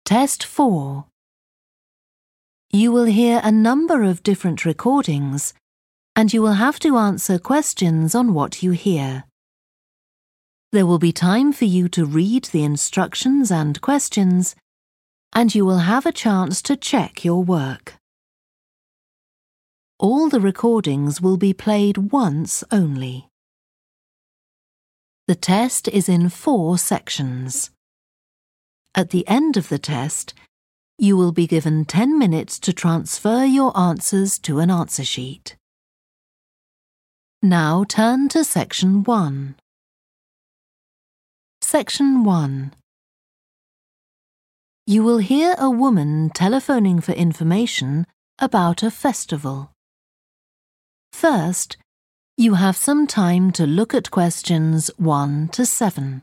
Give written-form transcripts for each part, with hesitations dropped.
Test 4. You will hear a number of different recordings, and you will have to answer questions on what you hear. There will be time for you to read the instructions and questions, and you will have a chance to check your work. All the recordings will be played once only. The test is in 4 sections. At the end of the test, you will be given 10 minutes to transfer your answers to an answer sheet. Now turn to Section 1. Section 1. You will hear a woman telephoning for information about a festival. First, you have some time to look at questions 1 to 7.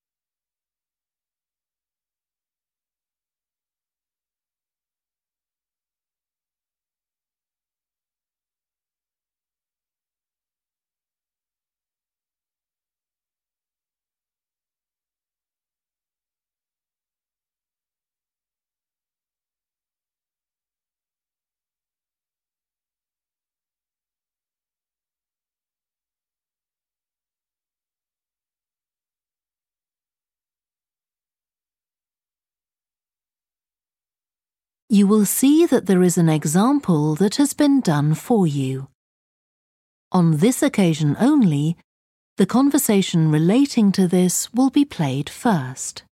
You will see that there is an example that has been done for you. On this occasion only, the conversation relating to this will be played first.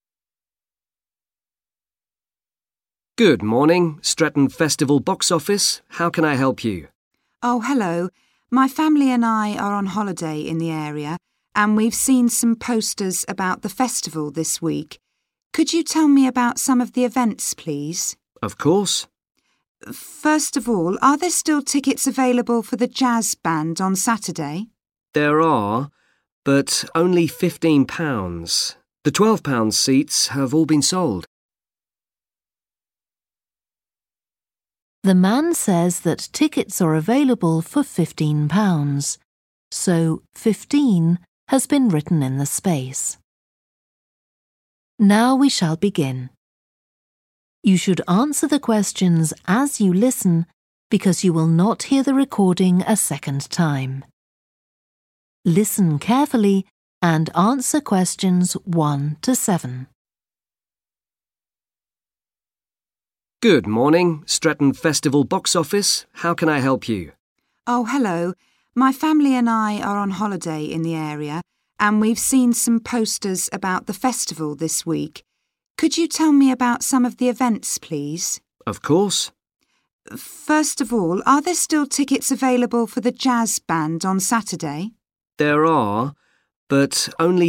Good morning, Stretton Festival box office. How can I help you? Oh, hello. My family and I are on holiday in the area, and we've seen some posters about the festival this week. Could you tell me about some of the events, please? Of course. First of all, are there still tickets available for the jazz band on Saturday? There are, but only £15. The £12 seats have all been sold. The man says that tickets are available for £15, so 15 has been written in the space. Now we shall begin. You should answer the questions as you listen because you will not hear the recording a second time. Listen carefully and answer questions 1 to 7. Good morning, Stretton Festival box office. How can I help you? Oh, hello. My family and I are on holiday in the area, and we've seen some posters about the festival this week. Could you tell me about some of the events, please? Of course. First of all, are there still tickets available for the jazz band on Saturday? There are, but only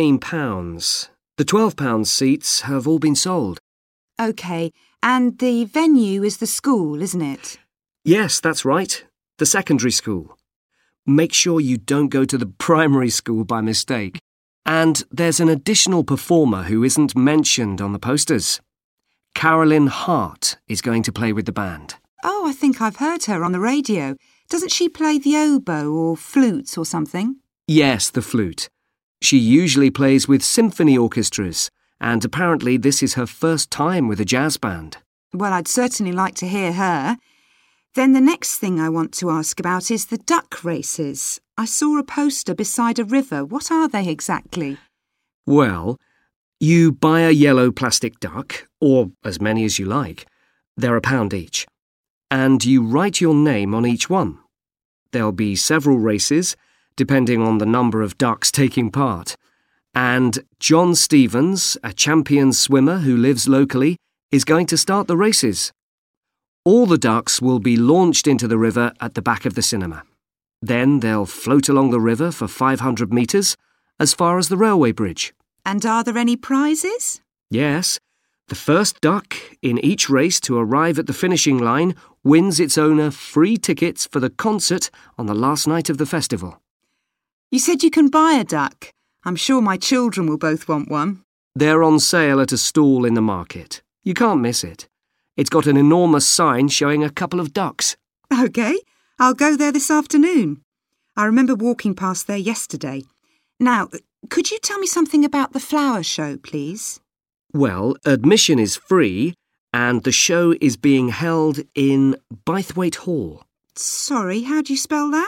£15. The £12 seats have all been sold. OK, and the venue is the school, isn't it? Yes, that's right. The secondary school. Make sure you don't go to the primary school by mistake. And there's an additional performer who isn't mentioned on the posters. Carolyn Hart is going to play with the band. Oh, I think I've heard her on the radio. Doesn't she play the oboe or flute or something? Yes, the flute. She usually plays with symphony orchestras, and apparently this is her first time with a jazz band. Well, I'd certainly like to hear her. Then the next thing I want to ask about is the duck races. I saw a poster beside a river. What are they exactly? Well, you buy a yellow plastic duck, or as many as you like. They're £1 each. And you write your name on each one. There'll be several races, depending on the number of ducks taking part. And John Stevens, a champion swimmer who lives locally, is going to start the races. All the ducks will be launched into the river at the back of the cinema. Then they'll float along the river for 500 metres, as far as the railway bridge. And are there any prizes? Yes. The first duck in each race to arrive at the finishing line wins its owner free tickets for the concert on the last night of the festival. You said you can buy a duck. I'm sure my children will both want one. They're on sale at a stall in the market. You can't miss it. It's got an enormous sign showing a couple of ducks. OK, I'll go there this afternoon. I remember walking past there yesterday. Now, could you tell me something about the flower show, please? Well, admission is free and the show is being held in Bythwaite Hall. Sorry, how do you spell that?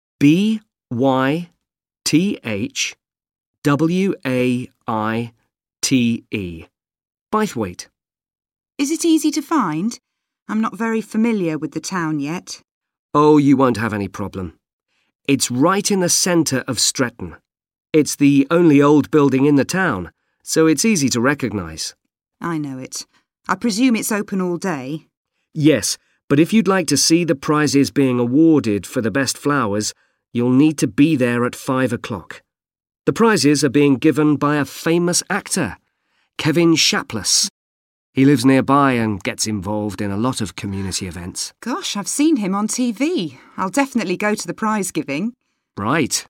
Bythwaite. Bythwaite. Is it easy to find? I'm not very familiar with the town yet. Oh, you won't have any problem. It's right in the centre of Stretton. It's the only old building in the town, so it's easy to recognise. I know it. I presume it's open all day. Yes, but if you'd like to see the prizes being awarded for the best flowers, you'll need to be there at 5 o'clock. The prizes are being given by a famous actor, Kevin Shapless. He lives nearby and gets involved in a lot of community events. Gosh, I've seen him on TV. I'll definitely go to the prize giving. Right.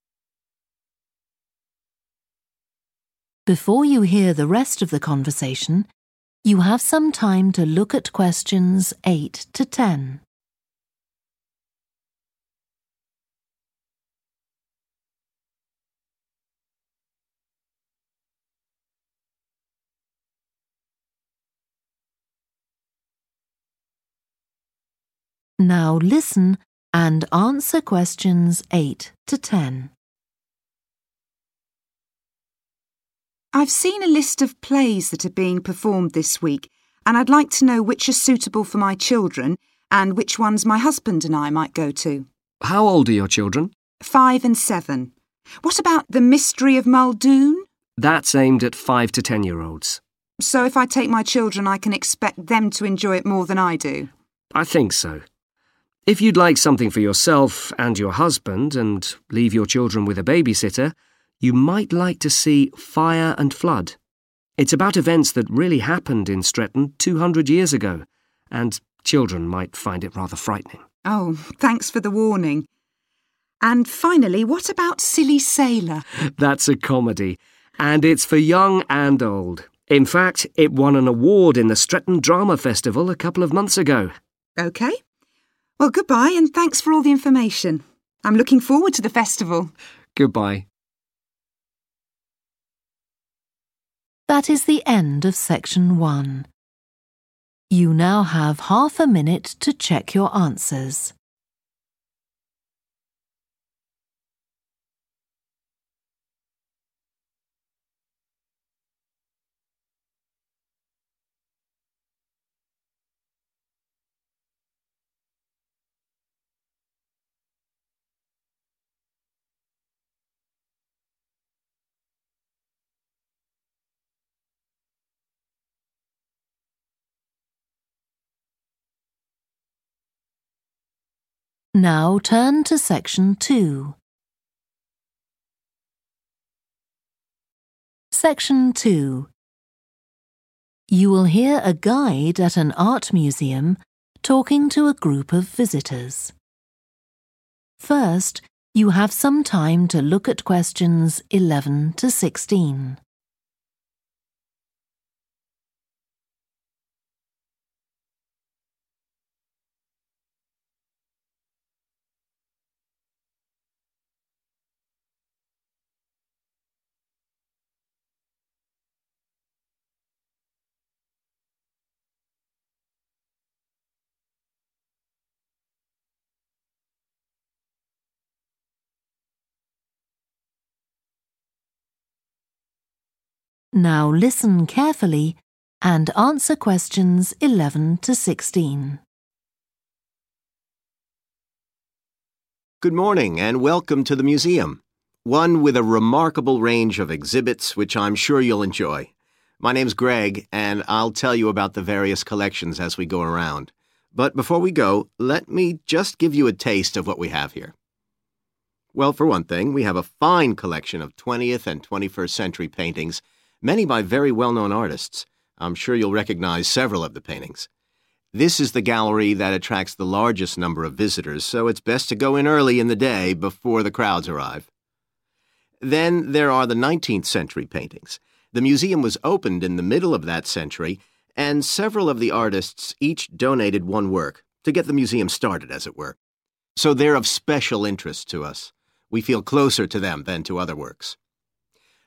Before you hear the rest of the conversation, you have some time to look at questions 8 to 10. Now listen and answer questions 8 to 10. I've seen a list of plays that are being performed this week, and I'd like to know which are suitable for my children and which ones my husband and I might go to. How old are your children? 5 and 7. What about The Mystery of Muldoon? That's aimed at 5 to 10-year-olds. So if I take my children, I can expect them to enjoy it more than I do? I think so. If you'd like something for yourself and your husband and leave your children with a babysitter, you might like to see Fire and Flood. It's about events that really happened in Stretton 200 years ago, and children might find it rather frightening. Oh, thanks for the warning. And finally, what about Silly Sailor? That's a comedy, and it's for young and old. In fact, it won an award in the Stretton Drama Festival a couple of months ago. OK. Well, goodbye and thanks for all the information. I'm looking forward to the festival. Goodbye. That is the end of section 1. You now have half a minute to check your answers. Now turn to section 2. Section 2. You will hear a guide at an art museum talking to a group of visitors. First, you have some time to look at questions 11 to 16. Now listen carefully and answer questions 11 to 16. Good morning and welcome to the museum, one with a remarkable range of exhibits which I'm sure you'll enjoy. My name's Greg and I'll tell you about the various collections as we go around. But before we go, let me just give you a taste of what we have here. Well, for one thing, we have a fine collection of 20th and 21st century paintings, many by very well-known artists. I'm sure you'll recognize several of the paintings. This is the gallery that attracts the largest number of visitors, so it's best to go in early in the day before the crowds arrive. Then there are the 19th century paintings. The museum was opened in the middle of that century, and several of the artists each donated one work to get the museum started, as it were. So they're of special interest to us. We feel closer to them than to other works.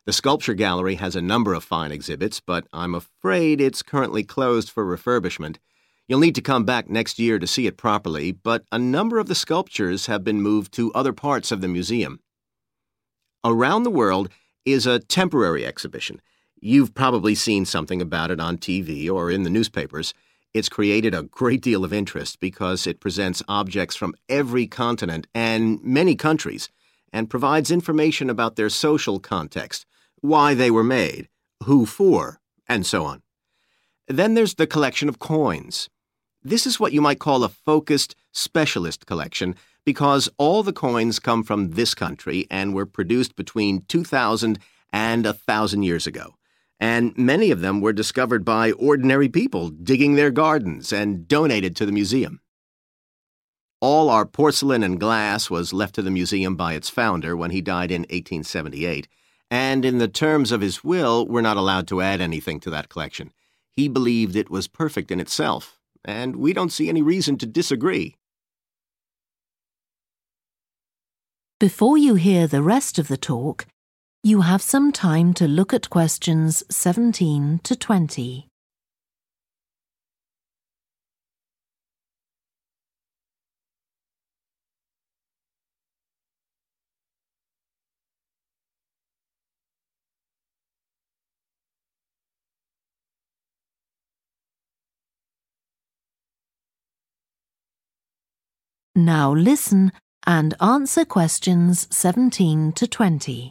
The Sculpture Gallery has a number of fine exhibits, but I'm afraid it's currently closed for refurbishment. You'll need to come back next year to see it properly, but a number of the sculptures have been moved to other parts of the museum. Around the World is a temporary exhibition. You've probably seen something about it on TV or in the newspapers. It's created a great deal of interest because it presents objects from every continent and many countries and provides information about their social context, why they were made, who for, and so on. Then there's the collection of coins. This is what you might call a focused specialist collection because all the coins come from this country and were produced between 2,000 and 1,000 years ago. And many of them were discovered by ordinary people digging their gardens and donated to the museum. All our porcelain and glass was left to the museum by its founder when he died in 1878, and in the terms of his will, we're not allowed to add anything to that collection. He believed it was perfect in itself, and we don't see any reason to disagree. Before you hear the rest of the talk, you have some time to look at questions 17 to 20. Now listen and answer questions 17 to 20.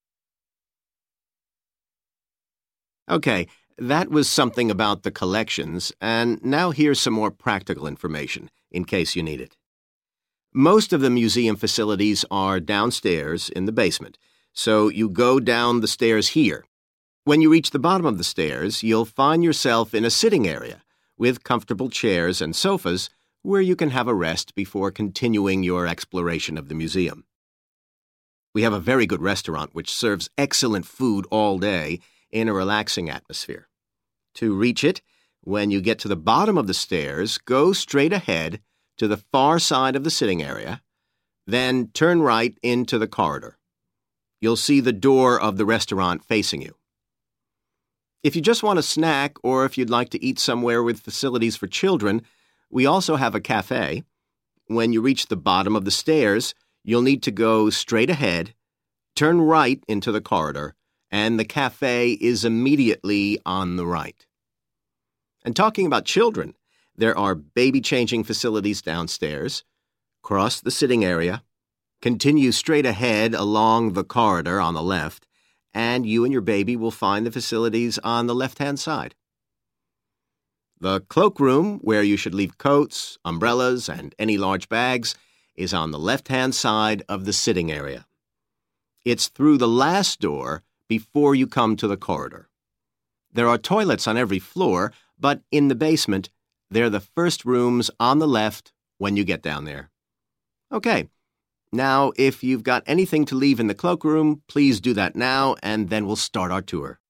Okay, that was something about the collections, and now here's some more practical information, in case you need it. Most of the museum facilities are downstairs in the basement, so you go down the stairs here. When you reach the bottom of the stairs, you'll find yourself in a sitting area with comfortable chairs and sofas where you can have a rest before continuing your exploration of the museum. We have a very good restaurant which serves excellent food all day in a relaxing atmosphere. To reach it, when you get to the bottom of the stairs, go straight ahead to the far side of the sitting area, then turn right into the corridor. You'll see the door of the restaurant facing you. If you just want a snack or if you'd like to eat somewhere with facilities for children, we also have a cafe. When you reach the bottom of the stairs, you'll need to go straight ahead, turn right into the corridor, and the cafe is immediately on the right. And talking about children, there are baby-changing facilities downstairs. Cross the sitting area, continue straight ahead along the corridor on the left, and you and your baby will find the facilities on the left-hand side. The cloakroom, where you should leave coats, umbrellas, and any large bags, is on the left-hand side of the sitting area. It's through the last door before you come to the corridor. There are toilets on every floor, but in the basement, they're the first rooms on the left when you get down there. Okay, now if you've got anything to leave in the cloakroom, please do that now, and then we'll start our tour.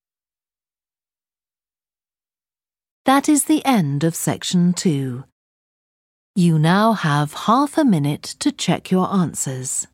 That is the end of section 2. You now have half a minute to check your answers.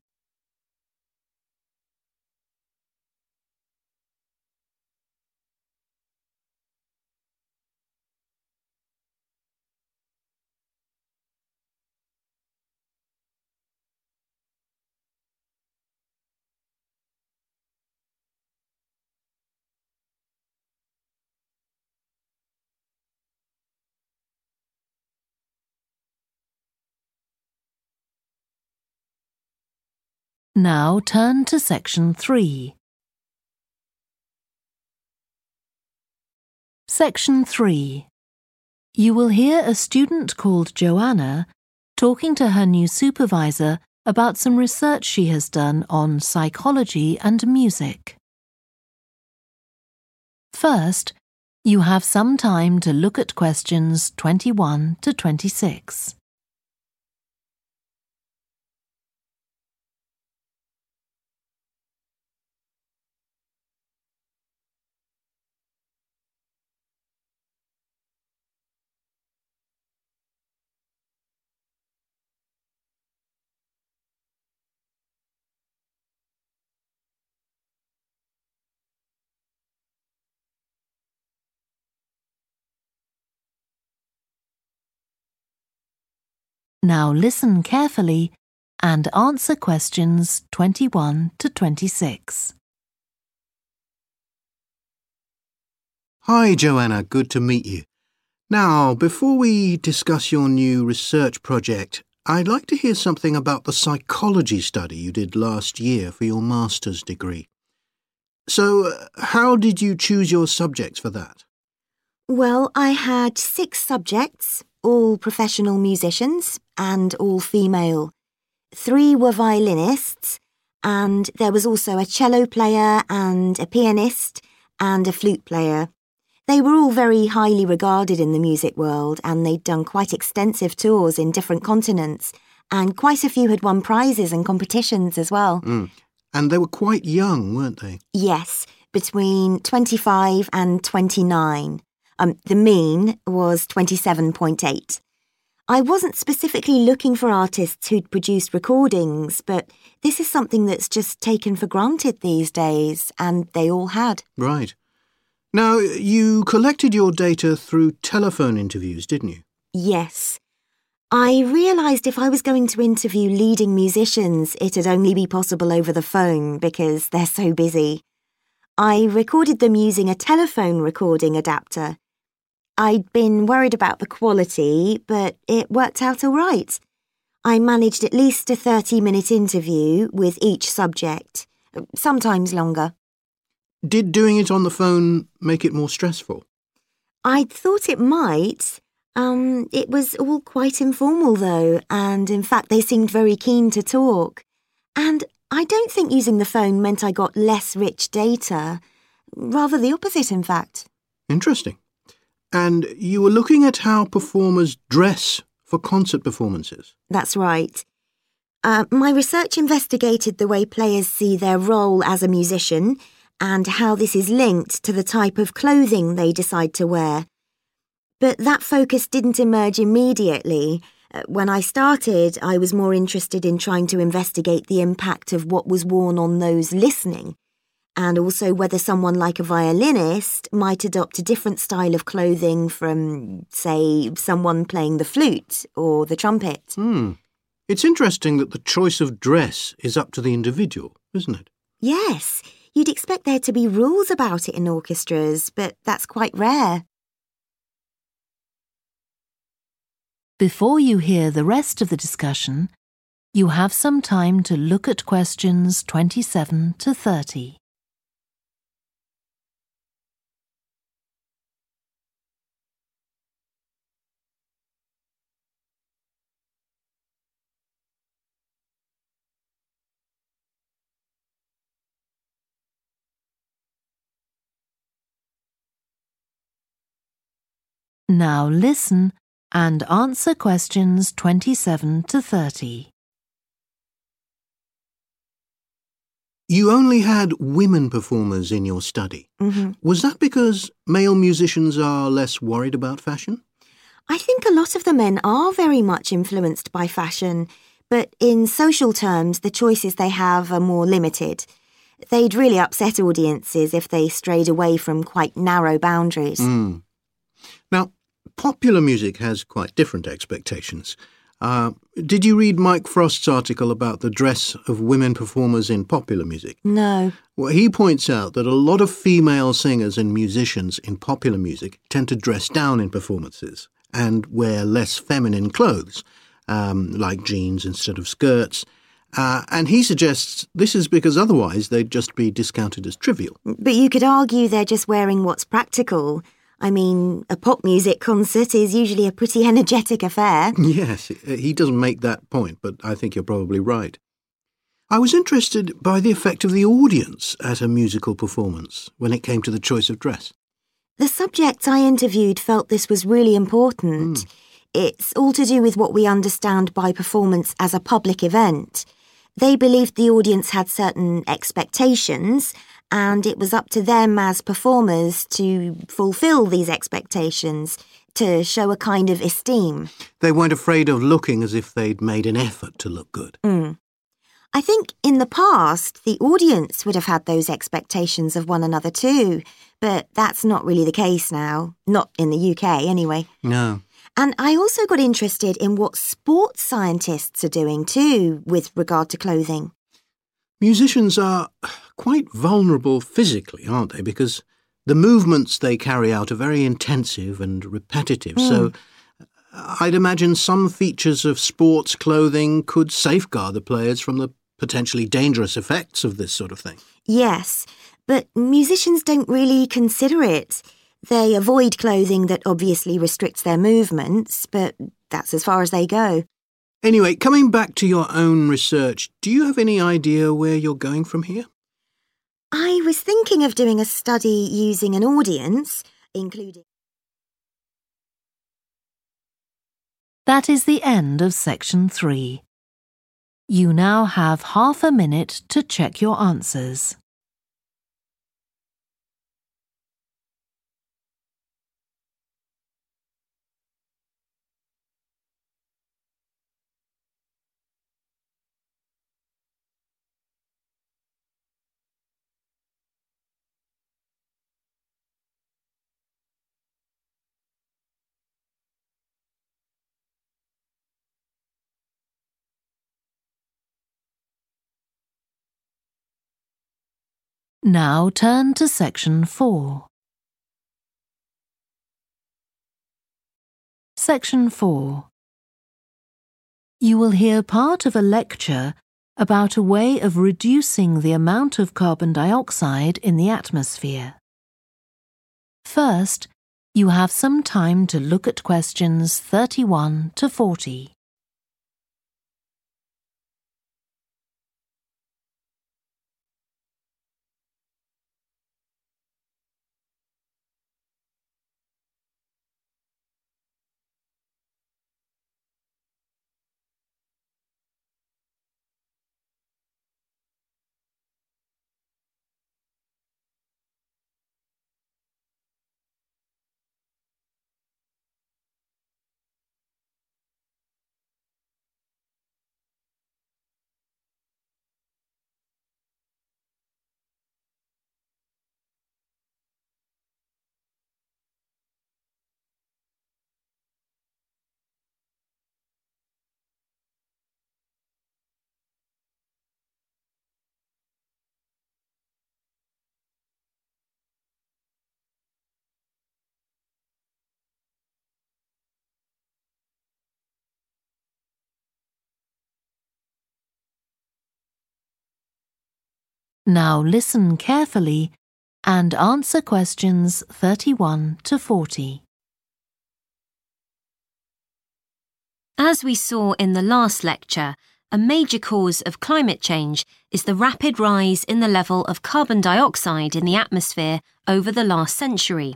Now turn to section 3. Section 3. You will hear a student called Joanna talking to her new supervisor about some research she has done on psychology and music. First, you have some time to look at questions 21 to 26. Now listen carefully and answer questions 21 to 26. Hi, Joanna. Good to meet you. Now, before we discuss your new research project, I'd like to hear something about the psychology study you did last year for your master's degree. So, how did you choose your subjects for that? Well, I had 6 subjects, all professional musicians and all female. 3 were violinists, and there was also a cello player and a pianist and a flute player. They were all very highly regarded in the music world, and they'd done quite extensive tours in different continents, and quite a few had won prizes and competitions as well. And they were quite young, weren't they? Yes, between 25 and 29. The mean was 27.8. I wasn't specifically looking for artists who'd produced recordings, but this is something that's just taken for granted these days, and they all had. Right. Now, you collected your data through telephone interviews, didn't you? Yes. I realised if I was going to interview leading musicians, it'd only be possible over the phone because they're so busy. I recorded them using a telephone recording adapter. I'd been worried about the quality, but it worked out all right. I managed at least a 30-minute interview with each subject, sometimes longer. Did doing it on the phone make it more stressful? I'd thought it might. It was all quite informal, though, and in fact they seemed very keen to talk. And I don't think using the phone meant I got less rich data. Rather the opposite, in fact. Interesting. And you were looking at how performers dress for concert performances? That's right. My research investigated the way players see their role as a musician and how this is linked to the type of clothing they decide to wear. But that focus didn't emerge immediately. When I started, I was more interested in trying to investigate the impact of what was worn on those listening, and also whether someone like a violinist might adopt a different style of clothing from, say, someone playing the flute or the trumpet. It's interesting that the choice of dress is up to the individual, isn't it? Yes. You'd expect there to be rules about it in orchestras, but that's quite rare. Before you hear the rest of the discussion, you have some time to look at questions 27 to 30. Now listen and answer questions 27 to 30. You only had women performers in your study. Was that because male musicians are less worried about fashion? I think a lot of the men are very much influenced by fashion, but in social terms, the choices they have are more limited. They'd really upset audiences if they strayed away from quite narrow boundaries. Now, popular music has quite different expectations. Did you read Mike Frost's article about the dress of women performers in popular music? No. Well, he points out that a lot of female singers and musicians in popular music tend to dress down in performances and wear less feminine clothes, like jeans instead of skirts. And he suggests this is because otherwise they'd just be discounted as trivial. But you could argue they're just wearing what's practical. I mean, a pop music concert is usually a pretty energetic affair. Yes, he doesn't make that point, but I think you're probably right. I was interested by the effect of the audience at a musical performance when it came to the choice of dress. The subjects I interviewed felt this was really important. It's all to do with what we understand by performance as a public event. They believed the audience had certain expectations, and it was up to them as performers to fulfil these expectations, to show a kind of esteem. They weren't afraid of looking as if they'd made an effort to look good. I think in the past, the audience would have had those expectations of one another too, but that's not really the case now. Not in the UK, anyway. No. And I also got interested in what sports scientists are doing too with regard to clothing. Musicians are quite vulnerable physically, aren't they? Because the movements they carry out are very intensive and repetitive. So I'd imagine some features of sports clothing could safeguard the players from the potentially dangerous effects of this sort of thing. Yes, but musicians don't really consider it. They avoid clothing that obviously restricts their movements, but that's as far as they go. Anyway, coming back to your own research, do you have any idea where you're going from here? I was thinking of doing a study using an audience, including... That is the end of section 3. You now have half a minute to check your answers. Now turn to section 4. Section 4. You will hear part of a lecture about a way of reducing the amount of carbon dioxide in the atmosphere. First, you have some time to look at questions 31 to 40. Now listen carefully and answer questions 31 to 40. As we saw in the last lecture, a major cause of climate change is the rapid rise in the level of carbon dioxide in the atmosphere over the last century.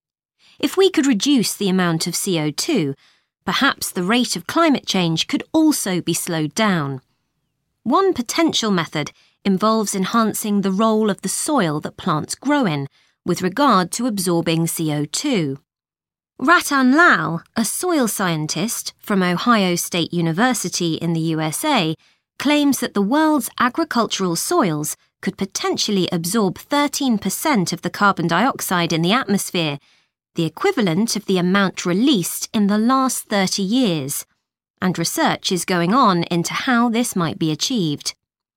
If we could reduce the amount of CO2, perhaps the rate of climate change could also be slowed down. One potential method involves enhancing the role of the soil that plants grow in with regard to absorbing CO2. Ratan Lal, a soil scientist from Ohio State University in the USA, claims that the world's agricultural soils could potentially absorb 13% of the carbon dioxide in the atmosphere, the equivalent of the amount released in the last 30 years, and research is going on into how this might be achieved.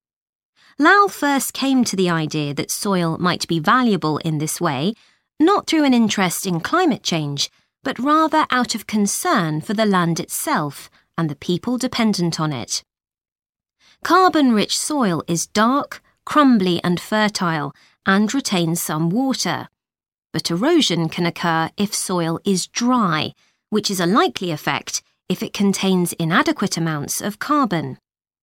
Lal first came to the idea that soil might be valuable in this way, not through an interest in climate change, but rather out of concern for the land itself and the people dependent on it. Carbon-rich soil is dark, crumbly and fertile and retains some water. But erosion can occur if soil is dry, which is a likely effect if it contains inadequate amounts of carbon.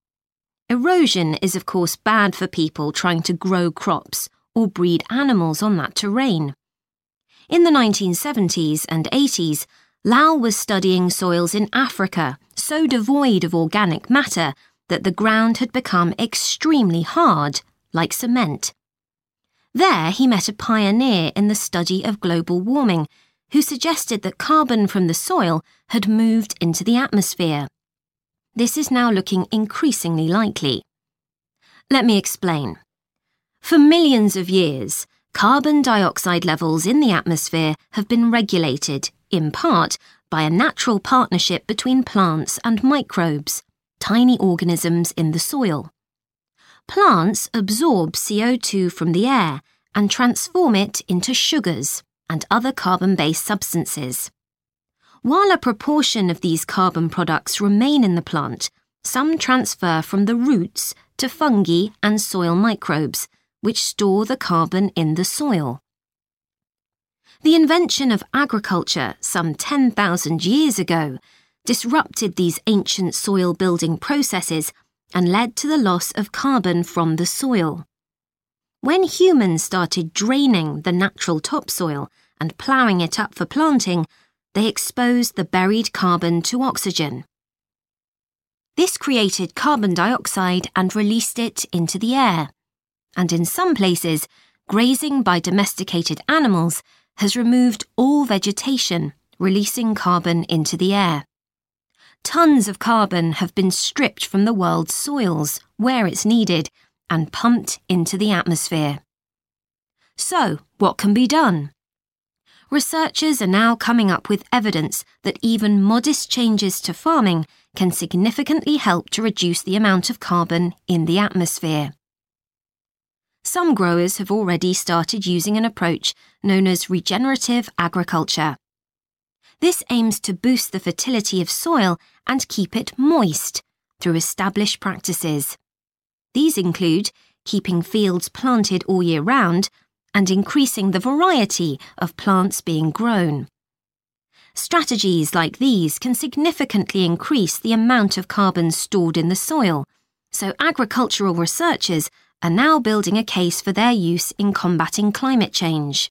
Erosion is of course bad for people trying to grow crops or breed animals on that terrain. In the 1970s and 80s, Lal was studying soils in Africa so devoid of organic matter that the ground had become extremely hard, like cement. There he met a pioneer in the study of global warming who suggested that carbon from the soil had moved into the atmosphere. This is now looking increasingly likely. Let me explain. For millions of years, carbon dioxide levels in the atmosphere have been regulated, in part, by a natural partnership between plants and microbes, tiny organisms in the soil. Plants absorb CO2 from the air and transform it into sugars and other carbon-based substances. While a proportion of these carbon products remain in the plant, some transfer from the roots to fungi and soil microbes, which store the carbon in the soil. The invention of agriculture some 10,000 years ago disrupted these ancient soil-building processes and led to the loss of carbon from the soil. When humans started draining the natural topsoil and ploughing it up for planting, they exposed the buried carbon to oxygen. This created carbon dioxide and released it into the air. And in some places, grazing by domesticated animals has removed all vegetation, releasing carbon into the air. Tons of carbon have been stripped from the world's soils, where it's needed, and pumped into the atmosphere. So, what can be done? Researchers are now coming up with evidence that even modest changes to farming can significantly help to reduce the amount of carbon in the atmosphere. Some growers have already started using an approach known as regenerative agriculture. This aims to boost the fertility of soil and keep it moist through established practices. These include keeping fields planted all year round and increasing the variety of plants being grown. Strategies like these can significantly increase the amount of carbon stored in the soil, so agricultural researchers are now building a case for their use in combating climate change.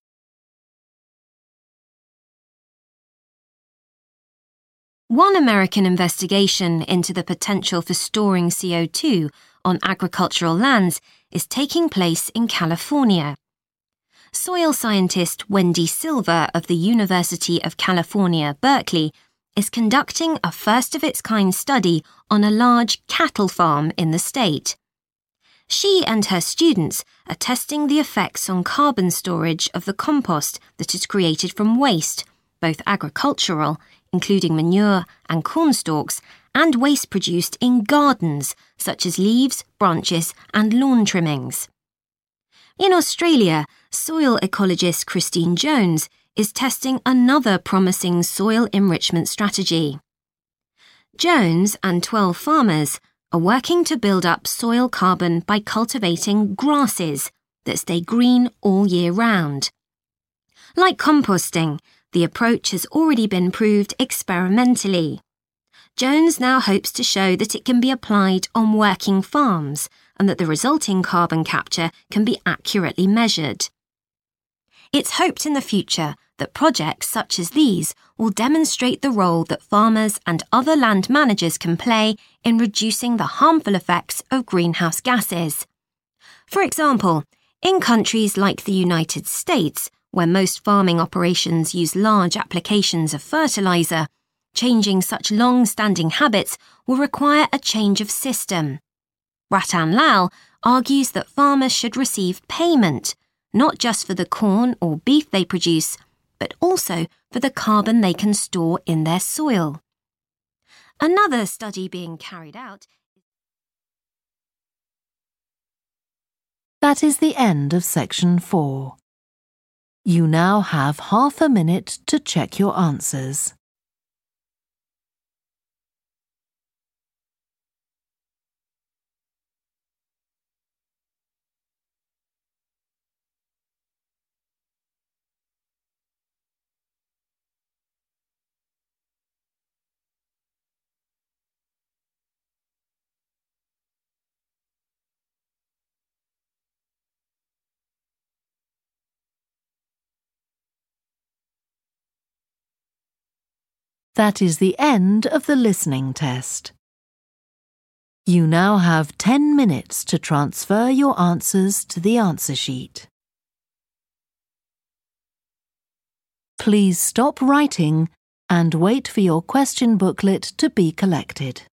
One American investigation into the potential for storing CO2 on agricultural lands is taking place in California. Soil scientist Wendy Silver of the University of California, Berkeley, is conducting a first-of-its-kind study on a large cattle farm in the state. She and her students are testing the effects on carbon storage of the compost that is created from waste, both agricultural, including manure and corn stalks, and waste produced in gardens, such as leaves, branches, and lawn trimmings. In Australia, soil ecologist Christine Jones is testing another promising soil enrichment strategy. Jones and 12 farmers are working to build up soil carbon by cultivating grasses that stay green all year round. Like composting, the approach has already been proved experimentally. Jones now hopes to show that it can be applied on working farms and that the resulting carbon capture can be accurately measured. It's hoped in the future that projects such as these will demonstrate the role that farmers and other land managers can play in reducing the harmful effects of greenhouse gases. For example, in countries like the United States, where most farming operations use large applications of fertilizer, changing such long-standing habits will require a change of system. Ratan Lal argues that farmers should receive payment, not just for the corn or beef they produce, but also for the carbon they can store in their soil. Another study being carried out. That is the end of section 4. You now have half a minute to check your answers. That is the end of the listening test. You now have 10 minutes to transfer your answers to the answer sheet. Please stop writing and wait for your question booklet to be collected.